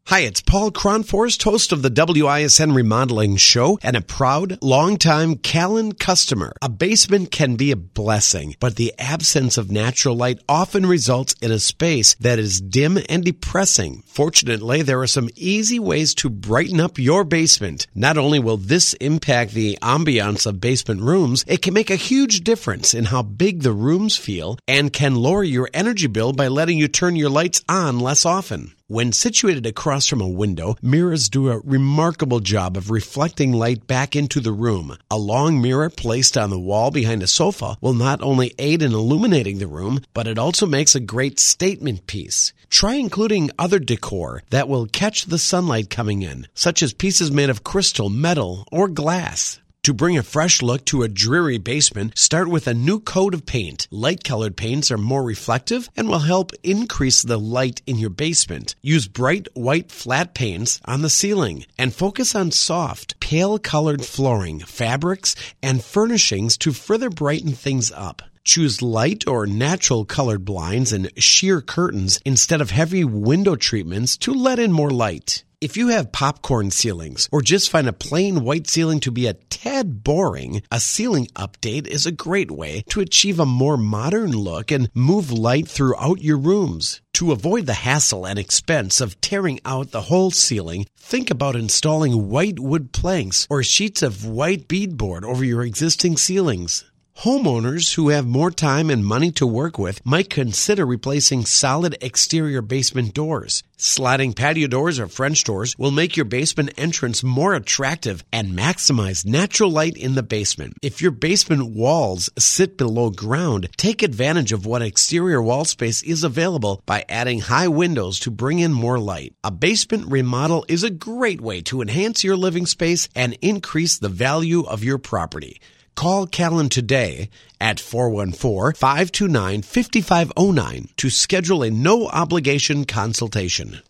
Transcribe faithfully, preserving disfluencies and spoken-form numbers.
Hi, it's Paul Cronforst, host of the W I S N Remodeling Show and a proud, longtime Callan customer. A basement can be a blessing, but the absence of natural light often results in a space that is dim and depressing. Fortunately, there are some easy ways to brighten up your basement. Not only will this impact the ambiance of basement rooms, it can make a huge difference in how big the rooms feel and can lower your energy bill by letting you turn your lights on less often. When situated across from a window, mirrors do a remarkable job of reflecting light back into the room. A long mirror placed on the wall behind a sofa will not only aid in illuminating the room, but it also makes a great statement piece. Try including other decor that will catch the sunlight coming in, such as pieces made of crystal, metal, or glass. To bring a fresh look to a dreary basement, start with a new coat of paint. Light-colored paints are more reflective and will help increase the light in your basement. Use bright white flat paints on the ceiling and focus on soft, pale-colored flooring, fabrics, and furnishings to further brighten things up. Choose light or natural colored blinds and sheer curtains instead of heavy window treatments to let in more light. If you have popcorn ceilings or just find a plain white ceiling to be a tad boring, a ceiling update is a great way to achieve a more modern look and move light throughout your rooms. To avoid the hassle and expense of tearing out the whole ceiling, think about installing white wood planks or sheets of white beadboard over your existing ceilings. Homeowners who have more time and money to work with might consider replacing solid exterior basement doors. Sliding patio doors or French doors will make your basement entrance more attractive and maximize natural light in the basement. If your basement walls sit below ground, take advantage of what exterior wall space is available by adding high windows to bring in more light. A basement remodel is a great way to enhance your living space and increase the value of your property. Call Callan today at four one four, five two nine, five five zero nine to schedule a no-obligation consultation.